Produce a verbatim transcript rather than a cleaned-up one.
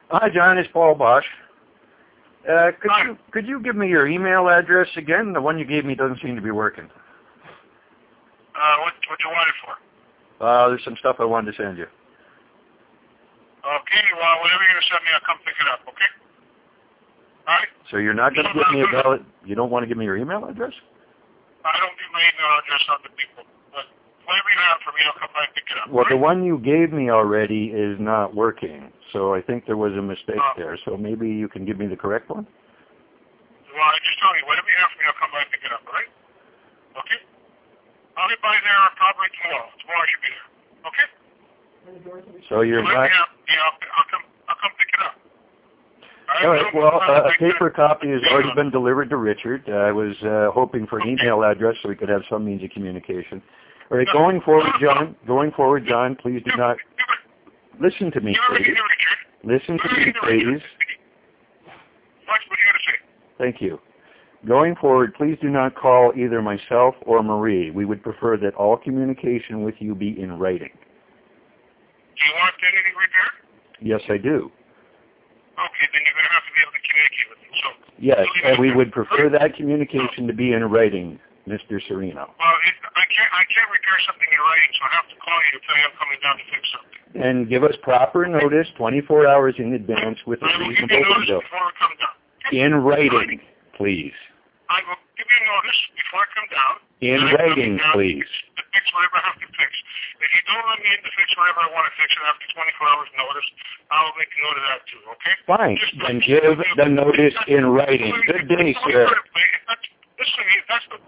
Hi, John. It's Paul Bosch. Uh, could Hi. you could you give me your email address again? The one you gave me doesn't seem to be working. Uh, what what you want it for? Uh, there's some stuff I wanted to send you. Okay, well, whatever you're gonna send me, I'll come pick it up. Okay. All right. So you're not going to give me a valid. You don't want to give me your email address? I don't give my email address out to people. But whatever you have for me, I'll come by and pick it up. Well, right? the one you gave me already is not working, so I think there was a mistake uh, there. So maybe you can give me the correct one? Well, I just tell you, whatever you have for me, I'll come by and pick it up, all right? Okay? I'll be by there probably tomorrow. Tomorrow I should be there. Okay? So you're so not... Have, yeah, I'll, I'll, come, I'll come pick it up. All right, well, uh, a paper copy has already been delivered to Richard. Uh, I was uh, hoping for an email address so we could have some means of communication. All right, going forward, John, going forward, John, please do not... Listen to me, please. Listen to me, please. What are you going to say? Thank you. Going forward, please do not call either myself or Marie. We would prefer that all communication with you be in writing. Do you want anything repaired? Yes, I do. Okay, then you're going to have to be able to communicate with me. So, yes, and we would prefer that communication to be in writing, Mister Serino. Well, it, I can't I can't repair something in writing, so I have to call you to tell you I'm coming down to fix something. And give us proper notice, twenty-four hours in advance with a reasonable window. Before I come down. In writing, please. I will give you notice before I come down. In writing, please. To fix whatever I have to fix. If you don't let me in to fix whatever I want to fix, and after twenty-four hours notice, I'll make a note of that too, okay? Fine. Then give the notice in writing. Good day, sir. Listen to me, that's the